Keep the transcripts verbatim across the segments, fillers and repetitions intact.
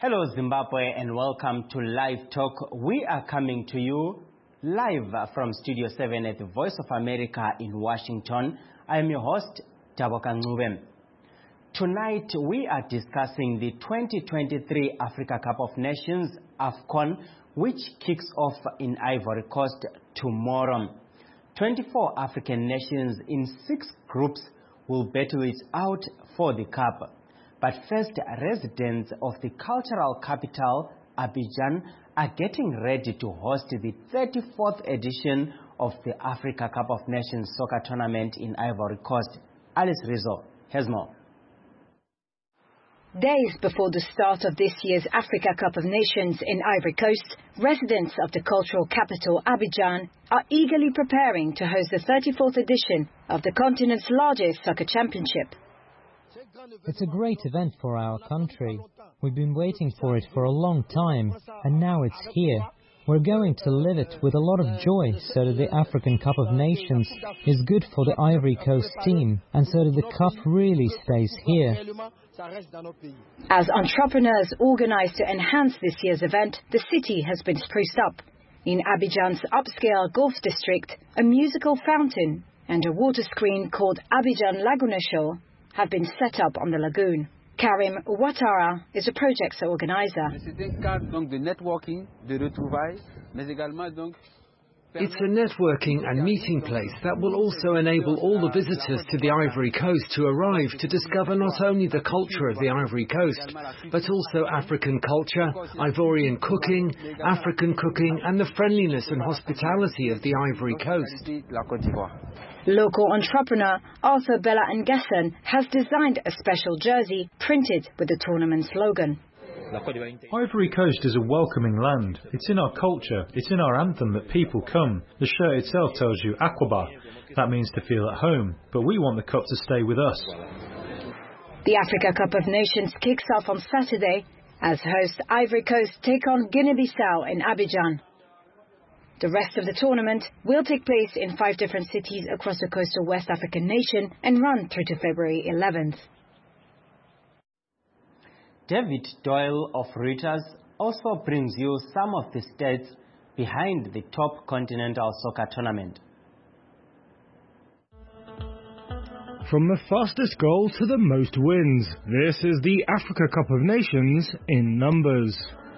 Hello Zimbabwe and welcome to Live Talk. We are coming to you live from Studio seven at the Voice of America in Washington. I am your host, Taboka Ncube. Tonight we are discussing the twenty twenty-three Africa Cup of Nations, AFCON, which kicks off in Ivory Coast tomorrow. twenty-four African nations in six groups will battle it out for the Cup. But first, residents of the cultural capital, Abidjan, are getting ready to host the thirty-fourth edition of the Africa Cup of Nations soccer tournament in Ivory Coast. Alice Rizzo has more. Days before the start of this year's Africa Cup of Nations in Ivory Coast, residents of the cultural capital Abidjan are eagerly preparing to host the thirty-fourth edition of the continent's largest soccer championship. It's a great event for our country. We've been waiting for it for a long time, and now it's here. We're going to live it with a lot of joy so that the African Cup of Nations is good for the Ivory Coast team, and so that the cup really stays here. As entrepreneurs organize to enhance this year's event, the city has been spruced up. In Abidjan's upscale golf district, a musical fountain and a water screen called Abidjan Laguna Show have been set up on the lagoon. Karim Ouattara is a project's organizer. It's a networking and meeting place that will also enable all the visitors to the Ivory Coast to arrive to discover not only the culture of the Ivory Coast, but also African culture, Ivorian cooking, African cooking, and the friendliness and hospitality of the Ivory Coast. Local entrepreneur Arthur Bella Ngessen has designed a special jersey printed with the tournament slogan. Ivory Coast is a welcoming land. It's in our culture. It's in our anthem that people come. The shirt itself tells you Aquaba. That means to feel at home. But we want the cup to stay with us. The Africa Cup of Nations kicks off on Saturday as host Ivory Coast take on Guinea-Bissau in Abidjan. The rest of the tournament will take place in five different cities across the coastal West African nation and run through to February eleventh. David Doyle of Reuters also brings you some of the stats behind the top continental soccer tournament. From the fastest goal to the most wins, this is the Africa Cup of Nations in numbers.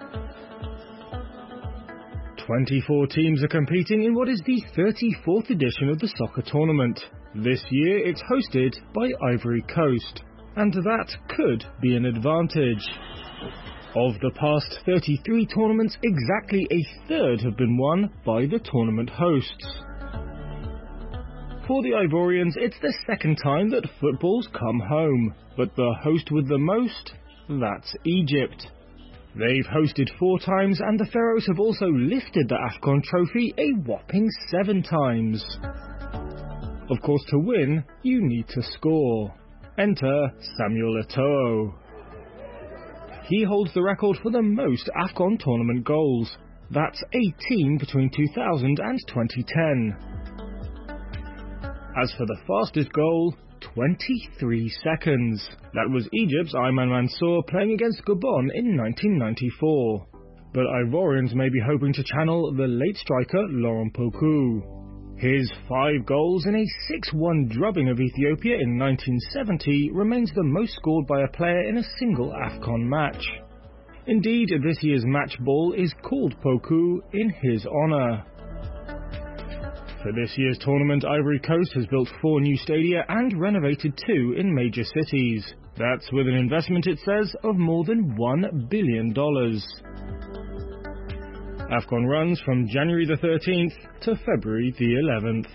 twenty-four teams are competing in what is the thirty-fourth edition of the soccer tournament. This year it's hosted by Ivory Coast, and that could be an advantage. Of the past thirty-three tournaments, exactly a third have been won by the tournament hosts. For the Ivorians, it's the second time that football's come home, but the host with the most, that's Egypt. They've hosted four times, and the Pharaohs have also lifted the AFCON trophy a whopping seven times. Of course, to win, you need to score. Enter Samuel Eto'o. He holds the record for the most AFCON tournament goals. That's eighteen between two thousand and twenty ten. As for the fastest goal, twenty-three seconds. That was Egypt's Ayman Mansour playing against Gabon in nineteen ninety-four. But Ivorians may be hoping to channel the late striker Laurent Pokou. His five goals in a six one drubbing of Ethiopia in nineteen seventy remains the most scored by a player in a single AFCON match. Indeed, this year's match ball is called Pokou in his honour. For this year's tournament, Ivory Coast has built four new stadia and renovated two in major cities. That's with an investment, it says, of more than one billion dollars. AFCON runs from January the thirteenth to February the eleventh.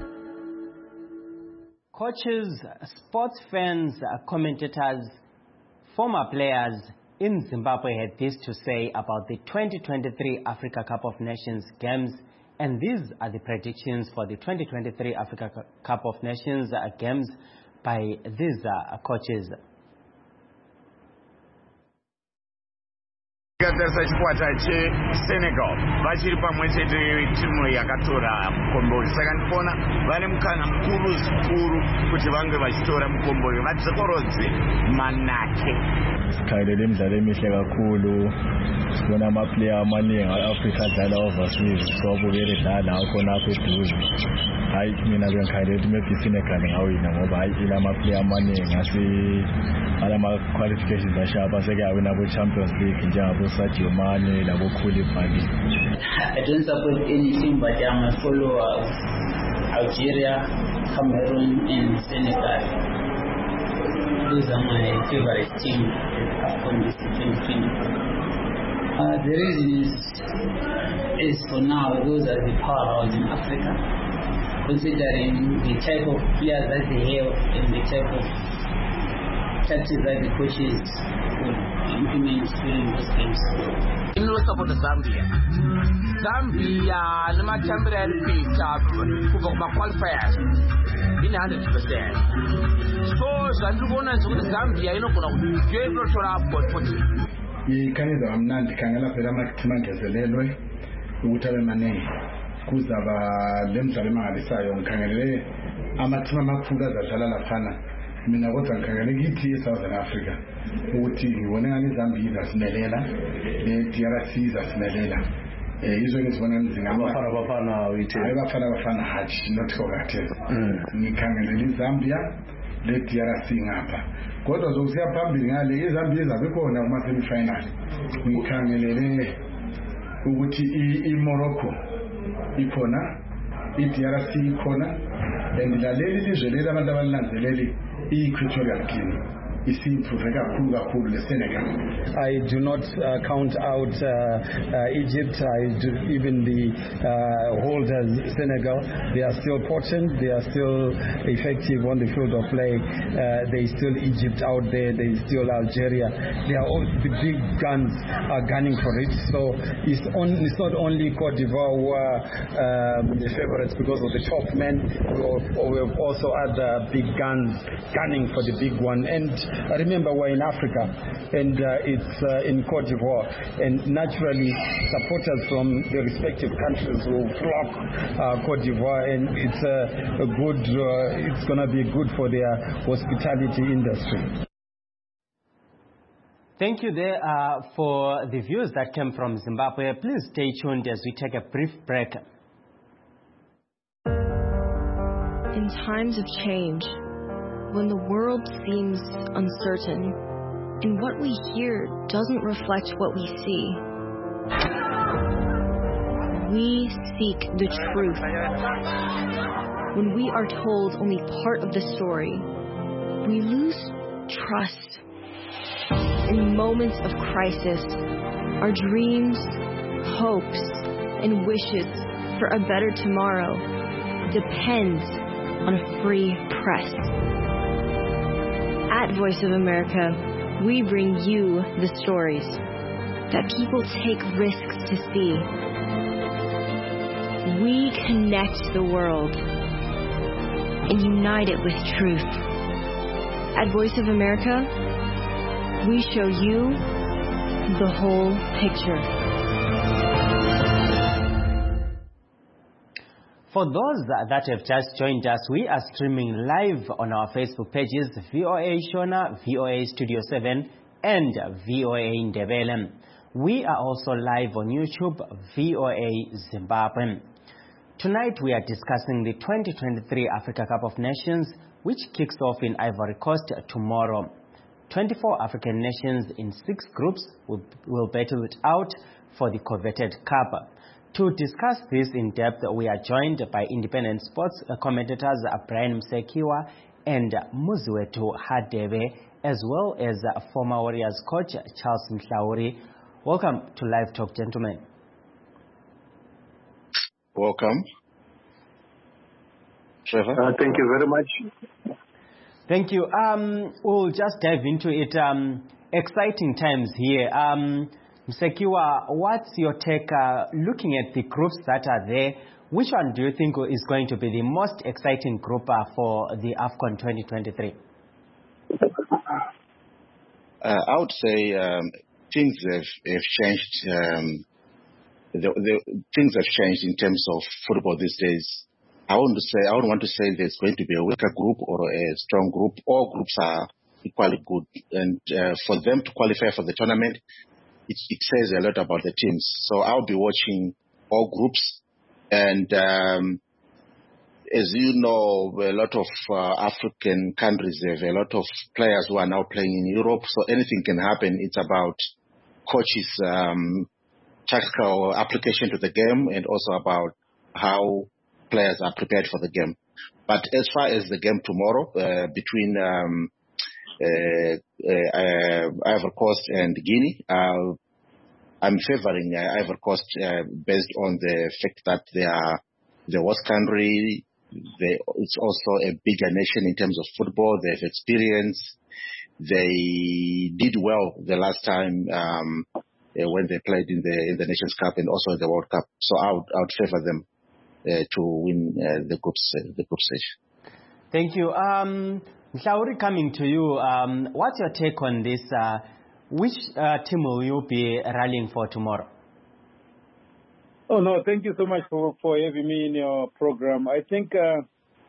Coaches, sports fans, commentators, former players in Zimbabwe had this to say about the twenty twenty-three Africa Cup of Nations games, and these are the predictions for the twenty twenty-three Africa Cup of Nations games by these coaches. Katarisa chikwata cheSenegal vachiri pamwe chete timu yakatora mukombori saka ndikuona vane mukana mukuru zvikuru kuti vange vachitora mukombori vadzokorodze manake. Sikhailele imidlalo emihle kakhulu, sibona amaplayer amaningi e-Afrika adlala overseas, sobukele edlala khona apha eduze. Hayi mina bengikhayele ukuthi maybe iSenegal ngawina ngoba hayi ilamaplayer amaningi asi alama-qualifications ashapha sekuyawina ku-Champions League njengabo Sadio Mane labo Koulibaly. I don't support any team, but I'm a follower of Algeria, Cameroon and Senegal. Those are my favorite teams from this twenty twenty. Uh, the reason is, is for now, those are the powerhouses in Africa, considering the type of players that they have and the type of tactics that the coaches would implement during those games. In the support of Zambia, Zambia, the match temporary picked up for my qualifiers in one hundred percent. So, Zambia is Zambia, you know, going to show up for it. Ikanisa amnandi khangela phela amathima ngezelelwe ukuthi abe maningi kuzaba lemidlalo emangalisayo ngikhangelele amathima amakhulu azadlala laphana mina kodwa ngikhangele kithi eSouthern Africa ukuthi ngibone ngani iZambia izasimelela le-D R C izasimelela eh izwe ngizibona ngizingama abafana bafana uyithi abafana bafana hatch not Kogates ngikhangelele iZambia le-D R C ngapha kodwa zokusiya phambili ngale iZambia izabe khona kuma semi-final ngikhangelele ukuthi iMorocco ikhona i-D R C ikhona and laleli lizwe leli abantu abalandeleli i-Equatorial Guinea isiimprove kakhulu kakhulu leSenegal. I do not uh, count out uh, uh, Egypt, I do, even the uh, holders Senegal. They are still potent, they are still effective on the field of play. Uh, there is still Egypt out there, there is still Algeria. They are all, the big guns are gunning for it. So it's, on, it's not only Cote d'Ivoire who are um, the favorites because of the top men, we have also other big guns gunning for the big one. And I remember we're in Africa, and uh, it's uh, in Cote d'Ivoire, and naturally supporters from the respective countries will flock uh, Cote d'Ivoire, and it's uh, a good, uh, it's going to be good for their hospitality industry. Thank you there uh, for the views that came from Zimbabwe. Please stay tuned as we take a brief break. In times of change, when the world seems uncertain and what we hear doesn't reflect what we see, we seek the truth. When we are told only part of the story, we lose trust. In moments of crisis, our dreams, hopes, and wishes for a better tomorrow depends on a free press. At Voice of America, we bring you the stories that people take risks to see. We connect the world and unite it with truth. At Voice of America, we show you the whole picture. For those that have just joined us, we are streaming live on our Facebook pages, V O A Shona, V O A Studio seven, and V O A Ndebele. We are also live on YouTube, V O A Zimbabwe. Tonight we are discussing the twenty twenty-three Africa Cup of Nations, which kicks off in Ivory Coast tomorrow. twenty-four African nations in six groups will, will battle it out for the coveted cup. To discuss this in depth, we are joined by independent sports commentators Brian Msekiwa and Muziwetu Hadebe, as well as former Warriors coach Charles Mhlauri. Welcome to Live Talk, gentlemen. Welcome. Trevor. Uh, thank you very much. Thank you. Um, we'll just dive into it. Um, exciting times here. Um, Msekiwa, what's your take uh, looking at the groups that are there? Which one do you think is going to be the most exciting group uh, for the AFCON twenty twenty-three? Uh, I would say um, things have, have changed. Um, the, the things have changed in terms of football these days. I want to say I don't want to say there's going to be a weaker group or a strong group. All groups are equally good, and uh, for them to qualify for the tournament, it, it says a lot about the teams. So I'll be watching all groups, and um, as you know, a lot of uh, African countries have a lot of players who are now playing in Europe. So anything can happen. It's about coaches' um, tactical application to the game, and also about how players are prepared for the game. But as far as the game tomorrow uh, between um, uh, uh, uh, Ivory Coast and Guinea, uh, I'm favoring uh, Ivory Coast uh, based on the fact that they are the host country. They, it's also a bigger nation in terms of football. They have experience. They did well the last time um, uh, when they played in the in the Nations Cup and also the World Cup. So I would, I would favor them Uh, to win uh, the group uh, the group stage. Thank you. Um, Mhlauri, coming to you, um, what's your take on this? Uh, which uh, team will you be rallying for tomorrow? Oh no, thank you so much for, for having me in your program. I think uh,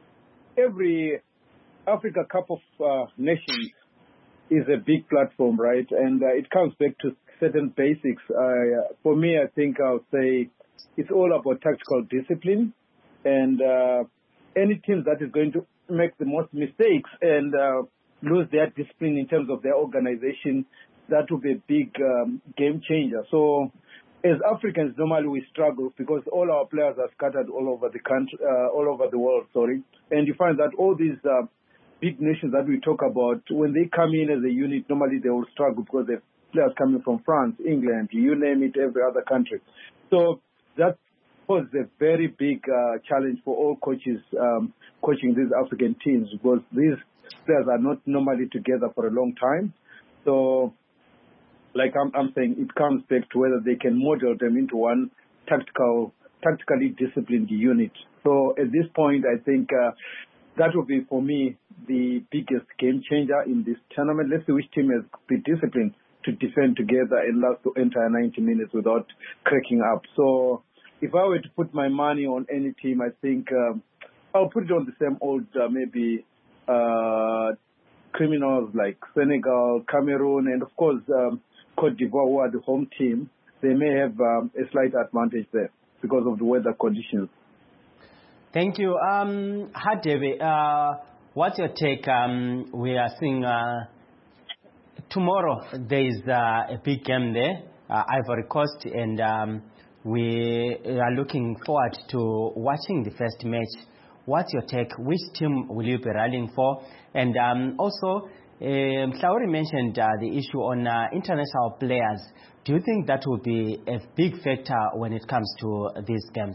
every Africa Cup of uh, Nations is a big platform, right? And uh, it comes back to certain basics. Uh, for me, I think I'll say it's all about tactical discipline, and uh, any team that is going to make the most mistakes and uh, lose their discipline in terms of their organization, that will be a big um, game changer. So as Africans, normally we struggle because all our players are scattered all over the country, uh, all over the world, sorry. And you find that all these uh, big nations that we talk about, when they come in as a unit, normally they will struggle because they have players coming from France, England, you name it, every other country. So that poses a very big uh, challenge for all coaches um, coaching these African teams, because these players are not normally together for a long time. So, like I'm, I'm saying, it comes back to whether they can model them into one tactical, tactically disciplined unit. So at this point, I think uh, that will be, for me, the biggest game changer in this tournament. Let's see which team has the discipline to defend together and last the entire ninety minutes without cracking up. So if I were to put my money on any team, I think um, I'll put it on the same old, uh, maybe uh, criminals like Senegal, Cameroon, and of course um, Cote d'Ivoire, who are the home team. They may have um, a slight advantage there because of the weather conditions. Thank you. Um, Hadebe, uh, what's your take? Um, we are seeing uh, tomorrow there is uh, a big game there, uh, Ivory Coast, and um, we are looking forward to watching the first match. What's your take? Which team will you be rallying for? And um, also, um, Mhlauri mentioned uh, the issue on uh, international players. Do you think that will be a big factor when it comes to these games?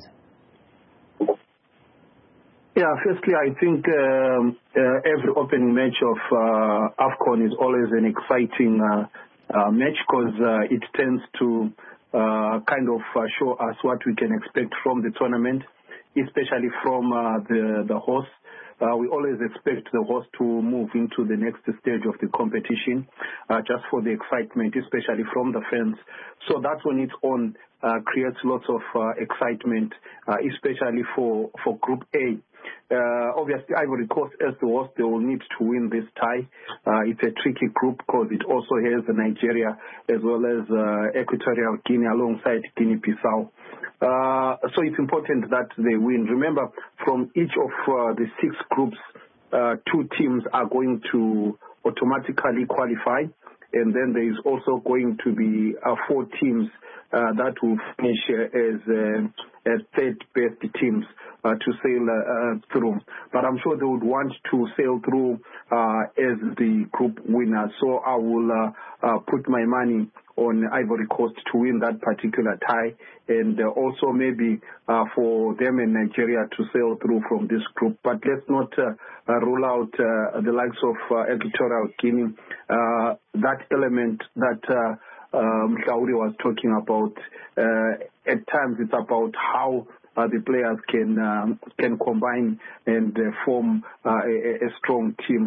Yeah, firstly, I think um, uh, every opening match of uh, AFCON is always an exciting uh, uh, match because uh, it tends to uh, kind of uh, show us what we can expect from the tournament, especially from uh, the, the host. Uh, we always expect the host to move into the next stage of the competition uh, just for the excitement, especially from the fans. So that on its own uh, creates lots of uh, excitement, uh, especially for, for Group A. Uh, obviously, Ivory Coast, as the host, they will need to win this tie. Uh, it's a tricky group because it also has Nigeria as well as uh, Equatorial Guinea alongside Guinea-Bissau. Uh, so it's important that they win. Remember, from each of uh, the six groups, uh, two teams are going to automatically qualify. And then there is also going to be uh, four teams uh, that will finish uh, as, uh, as third-best teams uh, to sail uh, through. But I'm sure they would want to sail through uh, as the group winner. So I will uh, uh, put my money on Ivory Coast to win that particular tie, and uh, also maybe uh, for them and Nigeria to sail through from this group. But let's not uh, uh, rule out uh, the likes of uh, Equatorial Guinea. Uh, that element that uh, um, Mhlauri was talking about, uh, at times it's about how Uh, the players can um, can combine and uh, form uh, a, a strong team. So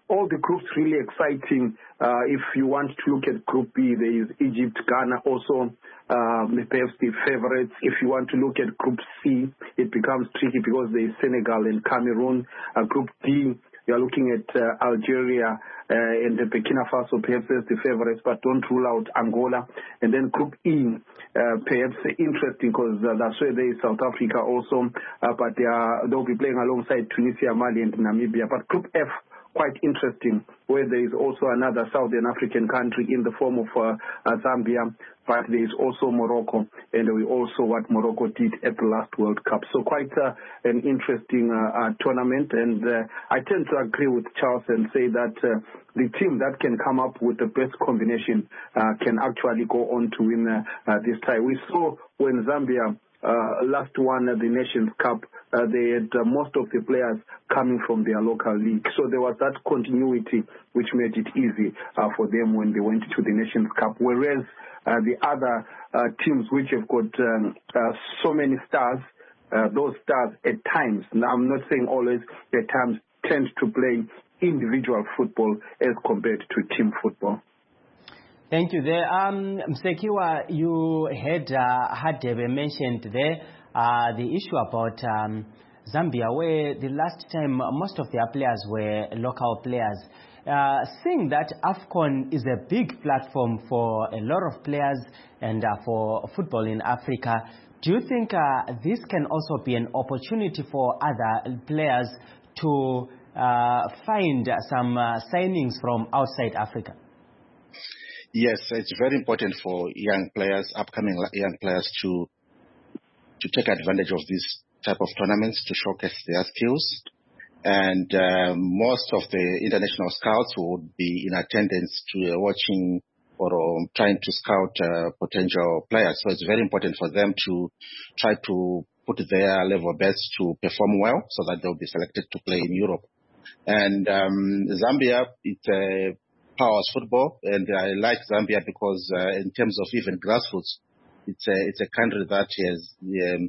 all the groups really exciting. Uh, if you want to look at Group B, there is Egypt, Ghana also. Um, perhaps the favorites. If you want to look at Group C, it becomes tricky because there is Senegal and Cameroon. Uh, Group D, you are looking at uh, Algeria uh, and the Burkina Faso, perhaps as the favorites, but don't rule out Angola. And then Group E, uh, perhaps interesting because uh, that's where there is South Africa also, uh, but they are, they'll be playing alongside Tunisia, Mali, and Namibia. But Group F, quite interesting, where there is also another Southern African country in the form of uh, uh, Zambia, but there is also Morocco, and we also what Morocco did at the last World Cup. So quite uh, an interesting uh, uh, tournament, and uh, I tend to agree with Charles and say that uh, the team that can come up with the best combination uh, can actually go on to win uh, uh, this tie. We saw when Zambia Uh, last one at the Nations Cup, uh, they had uh, most of the players coming from their local league. So there was that continuity which made it easy uh, for them when they went to the Nations Cup. Whereas uh, the other uh, teams which have got um, uh, so many stars, uh, those stars at times, now I'm not saying always, at times tend to play individual football as compared to team football. Thank you there. Um, Msekiwa, you had uh, Hadebe mentioned there uh, the issue about um, Zambia, where the last time most of their players were local players. Uh, seeing that AFCON is a big platform for a lot of players and uh, for football in Africa, do you think uh, this can also be an opportunity for other players to uh, find some uh, signings from outside Africa? Yes, it's very important for young players, upcoming young players, to to take advantage of this type of tournaments to showcase their skills. And uh, most of the international scouts would be in attendance to uh, watching or um, trying to scout uh, potential players. So it's very important for them to try to put their level best to perform well so that they'll be selected to play in Europe. And um, Zambia, it's a powers football, and I like Zambia because uh, in terms of even grassroots, it's a it's a country that has um,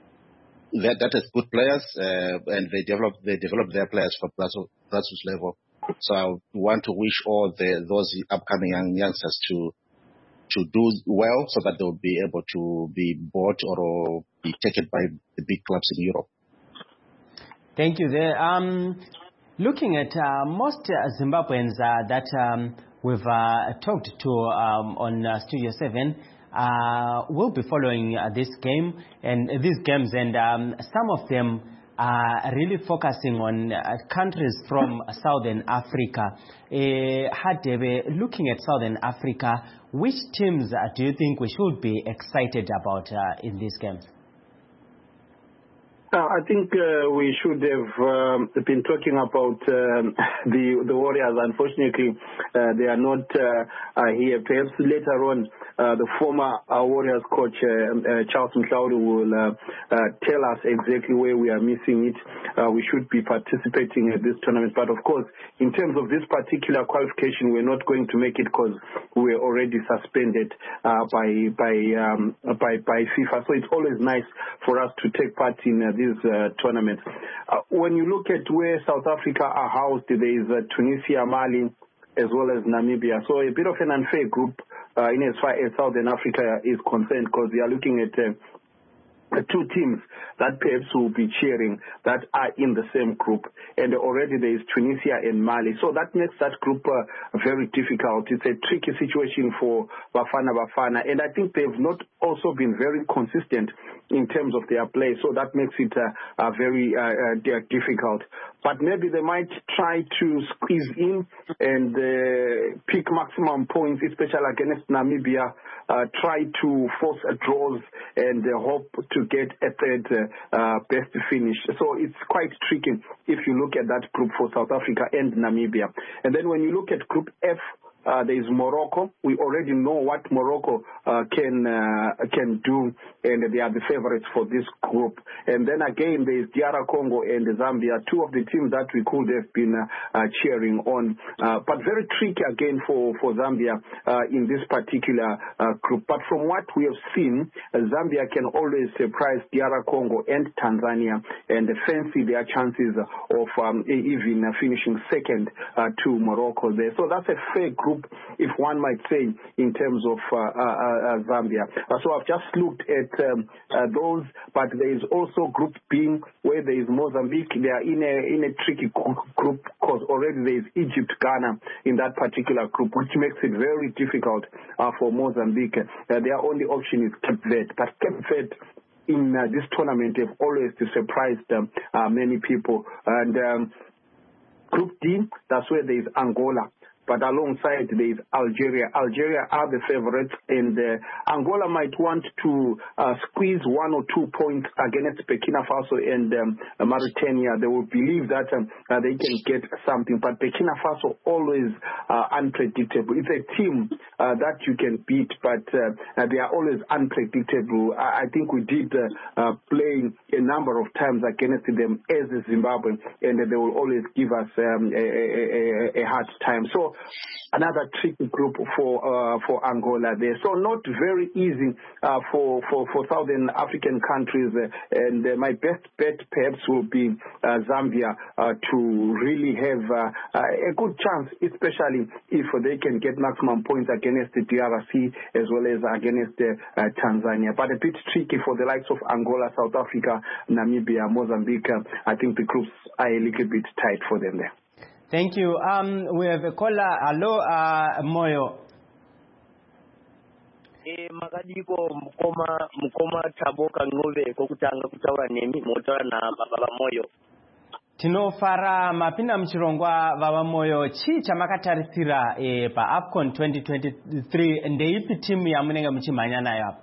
that that has good players, uh, and they develop they develop their players for grassroots, grassroots level. So I want to wish all the those upcoming young youngsters to to do well so that they'll be able to be bought or be taken by the big clubs in Europe. Thank you there. Um, Looking at uh, most uh, Zimbabweans uh, that um, we've uh, talked to um, on uh, Studio seven uh, will be following uh, this game and uh, these games, and um, some of them are really focusing on uh, countries from Southern Africa. Uh, Hadebe, looking at Southern Africa, which teams uh, do you think we should be excited about uh, in these games? Uh, I think uh, we should have um, been talking about um, the the Warriors. Unfortunately, uh, they are not uh, uh, here. Perhaps later on, uh, the former uh, Warriors coach, uh, uh, Charles Mhlawuli, will uh, uh, tell us exactly where we are missing it. Uh, we should be participating in this tournament. But of course, in terms of this particular qualification, we're not going to make it because we're already suspended uh, by by, um, by by FIFA. So it's always nice for us to take part in uh, this uh, tournament. Uh, when you look at where South Africa are housed, there is uh, Tunisia, Mali, as well as Namibia. So a bit of an unfair group uh, in as far as Southern Africa is concerned, because we are looking at uh, two teams that perhaps will be cheering that are in the same group, and already there is Tunisia and Mali. So that makes that group uh, very difficult. It's a tricky situation for Bafana Bafana, and I think they've not also been very consistent in terms of their play, so that makes it uh, uh, very uh, uh, difficult. But maybe they might try to squeeze in and uh, pick maximum points, especially against Namibia, uh, try to force a draws and uh, hope to get a third uh, uh, best finish. So it's quite tricky if you look at that group for South Africa and Namibia. And then when you look at Group F, uh, there is Morocco. We already know what Morocco uh, can uh, can do, and they are the favorites for this group. And then again, there is D R Congo and Zambia, two of the teams that we could have been uh, uh, cheering on. Uh, but very tricky again for, for Zambia uh, in this particular uh, group. But from what we have seen, uh, Zambia can always surprise D R Congo and Tanzania and fancy their chances of um, even uh, finishing second uh, to Morocco there. So that's a fair group, if one might say, in terms of uh, uh, uh, Zambia. Uh, so I've just looked at um, uh, those, but there is also Group B, where there is Mozambique. They are in a in a tricky group because already there is Egypt, Ghana in that particular group, which makes it very difficult uh, for Mozambique. Uh, their only option is Cape Verde, but Cape Verde in uh, this tournament have always surprised um, uh, many people. And um, Group D, that's where there is Angola. But alongside there is Algeria. Algeria are the favorites, and uh, Angola might want to uh, squeeze one or two points against Burkina Faso and um, Mauritania. They will believe that um, uh, they can get something. But Burkina Faso always uh, unpredictable. It's a team uh, that you can beat, but uh, they are always unpredictable. I, I think we did uh, uh, play a number of times against them as Zimbabwe, and they will always give us um, a, a, a, a hard time. So another tricky group for uh, for Angola there. So not very easy uh, for, for, for Southern African countries. Uh, and uh, my best bet perhaps will be uh, Zambia uh, to really have uh, a good chance, especially if they can get maximum points against the D R C as well as against uh, uh, Tanzania. But a bit tricky for the likes of Angola, South Africa, Namibia, Mozambique. Uh, I think the groups are a little bit tight for them there. Thank you. Um, we have a caller. Hello, uh, Moyo. Eh, makadiko mkoma mkoma Taboka Ngube kokutanga kutaura nemi motora na baba Moyo. Tinofara mapinda mchirongwa baba Moyo chi chamakatarisira eh, pa AFCON twenty twenty-three ndeipi timu ya munenge mchimanya nayo hapa?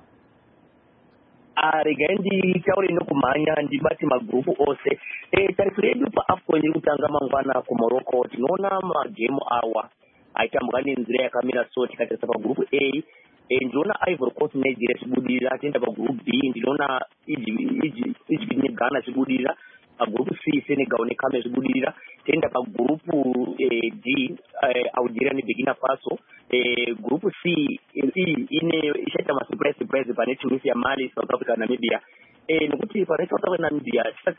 Arigendi chauri no kumanya ndibati magrupu ose eh tarifredu pa AFCON ndi kutanga mangwana ku Morocco tinoona ma game awa aitambugani nzira yakamira soti katisa pa group A eh ndona Ivory Coast Nigeria sibudira tenda pa group B ndona Egypt Egypt ni Ghana sibudira pa group C Senegal ni Cameroon sibudira tenda pa group eh, D eh, Algeria ni Burkina Faso eh group C E ine ishata ma surprise surprise pa Tunisia, Mali, South Africa, Namibia eh nokuti pa South Africa, Namibia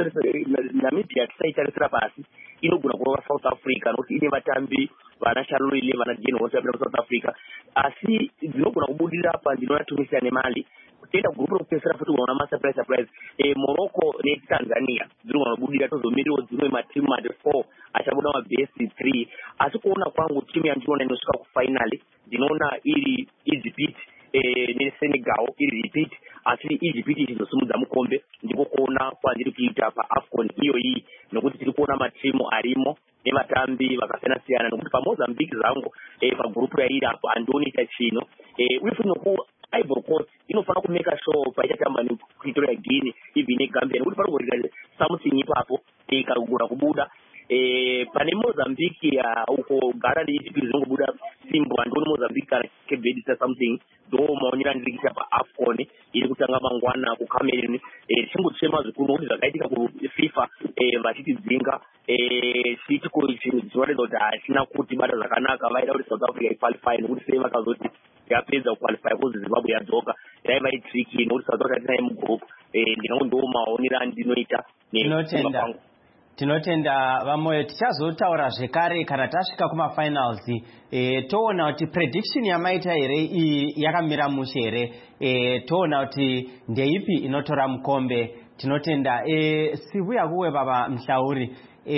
Namibia tsaitarisira pasi inogona kuva South Africa nokuti ine vatambi vana Shalulile vana Jane vose vapinda South Africa asi dzinogona kubudira pa ndinona Tunisia neMali kutenda group rokupesera futi kuona ma surprise surprise eh Morocco neTanzania dzinogona kubudira tozomiriwo dzimwe matimu mati four achabuda ma best three asi kuona kwangu timu yandinoona inosvika ku final ndinoona iri Egypt eh ne Senegal iri repeat asi Egypt izosumudza mukombe ndiko kuona kwandiri kuita pa AFCON iyo iyi nokuti tiri kuona matimu arimo nevatambi vakasiyana siyana nokuti pa Mozambique zangu eh pa group ya ira apo andoni tachino eh uifuna ku Ivory Coast inofana kumeka show pa itatamba ni kuitora Guinea ibine Gambia nokuti pari kuita something ipapo eh kagura kubuda eh pane Mozambique ya uko gara ndi Egypt zongobuda simbo andoni Mozambique kana Cape Verde something do maonera ndikita pa AFCON iri kutanga mangwana ku Cameroon eh chingo chema zikuru kuti zvakaitika ku FIFA eh vachiti dzinga eh chiti ku chizware kuti achina kuti bata zvakanaka vaida kuti South Africa iqualify nokuti sei vakazoti yapedza kuqualify kuzi Zimbabwe yadzoka yaiva tricky nokuti South Africa tinaye mugroup eh ndinongo ndo maonera ndinoita tinotenda tinotenda vamoyo tichazotaura zvekare kana tasvika kuma finals eh toona kuti prediction yamaita here iyi yakamira mushe here eh toona kuti ndeipi inotora mukombe tinotenda eh sibuya kuwe baba Mhlauri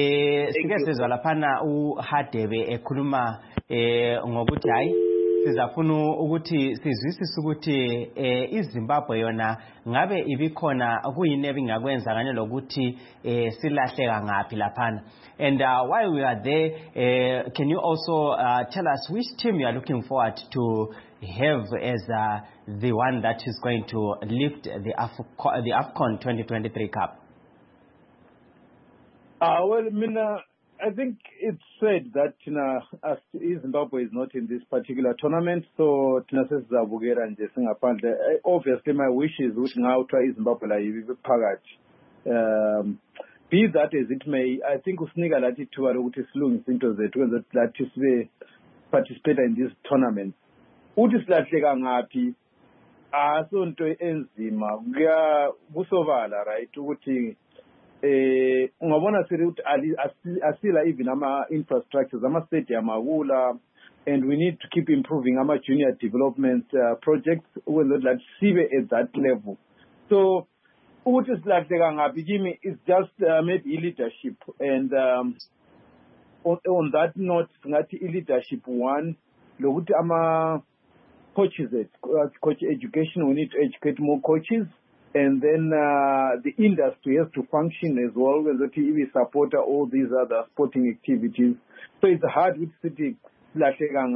eh sikesezwa lapana uHadebe ekhuluma eh ngokuthi hayi sizafuna ukuthi sizwisise ukuthi eh iZimbabwe yona ngabe ibikhona kuyini ebingakwenza kanye lokuthi eh silahleka ngapi laphana. And uh, while we are there, uh, can you also uh, tell us which team you are looking forward to have as uh, the one that is going to lift the Afco the AFCON twenty twenty-three Cup? Uh, well, mina I think it's said that Tina, as Zimbabwe is not in this particular tournament, so Tina says Zabugera and Singapore. Obviously, my wish is looking out to Zimbabwe like Pagach. Um, be that as it may, I think Usniga Lati to Aruti Slung into the two that is participate in this tournament. Utis Latlegang happy. Asonto enzima kuya kusovala right ukuthi eh ungabona sithi ukuthi asila even ama infrastructures ama stadium akula, and we need to keep improving our junior development uh, projects when that sibe at that level. So ukuthi silahleka ngapi kimi is just uh, maybe leadership, and um, on, on that note ngathi leadership one lokuthi ama coaches, uh, coach education, we need to educate more coaches, and then uh, the industry has to function as well, as the T V support all these other sporting activities. So it's hard with city my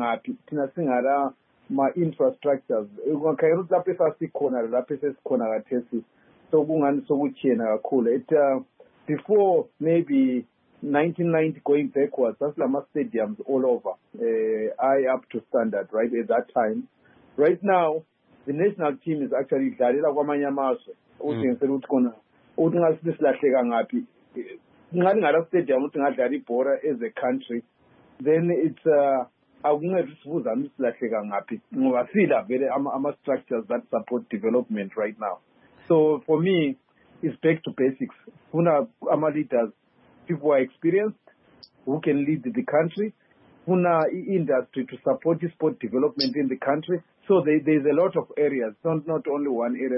infrastructures. So it uh, before maybe nineteen ninety going backwards, that's Lama stadiums all over, uh, high up to standard, right, at that time. Right now, the national team is actually Darila Wamanyamaso. Utin Utin this Lashegangapi. Nanga stadium Bora as a country. Then it's uh I won't suppose I'm Lashegangapi. No, I see that very I'm structures that support development right now. So for me, it's back to basics. Una Amalitas, people are experienced, who can lead the country. Una industry to support the sport development in the country. So there, there's a lot of areas, not not only one area.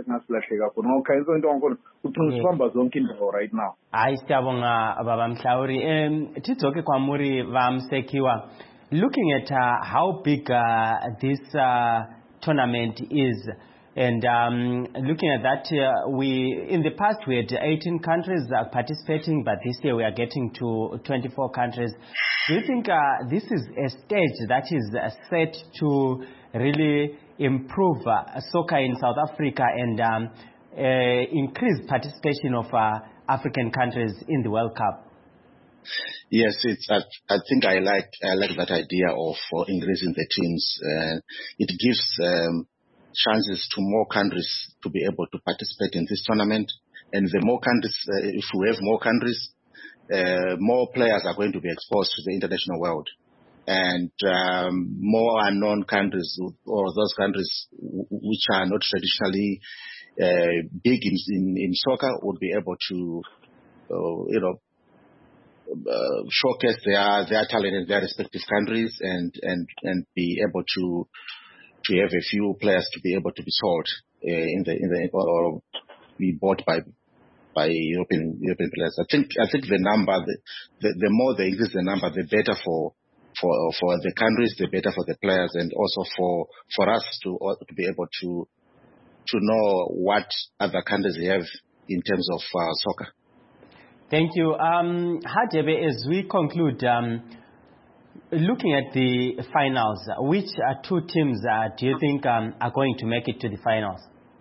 Right now. I stabonga baba Mhlauri. Um, titoke kwa muri vamsekiwa. Looking at uh, how big uh, this uh, tournament is, and um, looking at that, uh, we in the past we had eighteen countries uh, participating, but this year we are getting to twenty-four countries. Do you think uh, this is a stage that is uh, set to really improve uh, soccer in South Africa and um, uh, increase participation of uh, African countries in the World Cup? Yes, it's. I, I think I like I like that idea of uh, increasing the teams. Uh, it gives um, chances to more countries to be able to participate in this tournament, and the more countries, uh, if we have more countries, uh, more players are going to be exposed to the international world, and um, more unknown countries or those countries which are not traditionally uh, big in, in in soccer would be able to, uh, you know. Uh, showcase their their talent in their respective countries and and and be able to to have a few players to be able to be sold uh, in the in the or be bought by by European European players. I think I think the number the, the the more they increase the number, the better for for for the countries, the better for the players, and also for for us to to be able to to know what other countries have in terms of uh, soccer. Thank you. Um, Hadebe, as we conclude, um, looking at the finals, which uh, two teams uh, do you think um, are going to make it to the finals?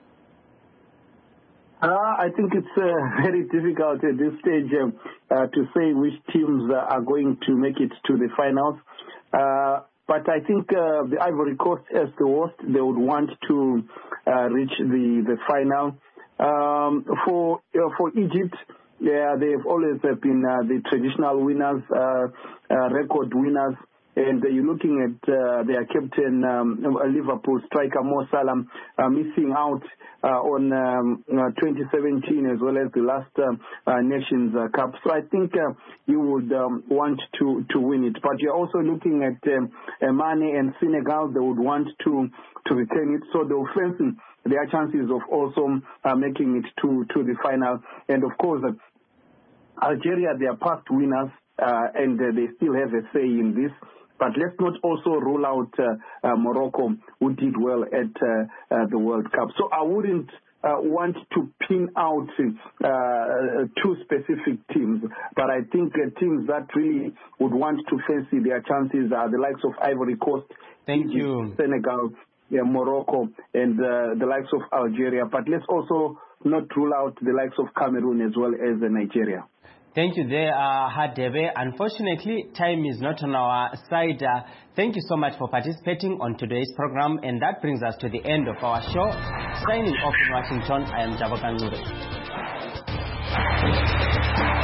Uh, I think it's uh, very difficult at this stage uh, uh, to say which teams uh, are going to make it to the finals. Uh, but I think uh, the Ivory Coast, as the host, they would want to uh, reach the, the final. Um, for, uh, for Egypt, yeah, they've always been uh, the traditional winners, uh, uh, record winners, and uh, you're looking at uh, their captain, um, Liverpool striker Mo Salah, uh, missing out uh, on um, uh, twenty seventeen as well as the last uh, uh, Nations uh, Cup. So I think uh, you would um, want to, to win it. But you're also looking at um, Mane and Senegal. They would want to, to retain it. So the offensive, their chances of also uh, making it to, to the final. And of course, uh, Algeria, they are past winners, uh, and uh, they still have a say in this. But let's not also rule out uh, uh, Morocco, who did well at uh, uh, the World Cup. So I wouldn't uh, want to pin out uh, two specific teams, but I think uh, teams that really would want to fancy their chances are the likes of Ivory Coast, Thank Egypt, you. Senegal, yeah, Morocco, and uh, the likes of Algeria. But let's also not rule out the likes of Cameroon as well as uh, Nigeria. Thank you there, uh, Hadebe. Unfortunately, time is not on our side. Uh, thank you so much for participating on today's program, and that brings us to the end of our show. Signing off in Washington, I am Taboka Ngure.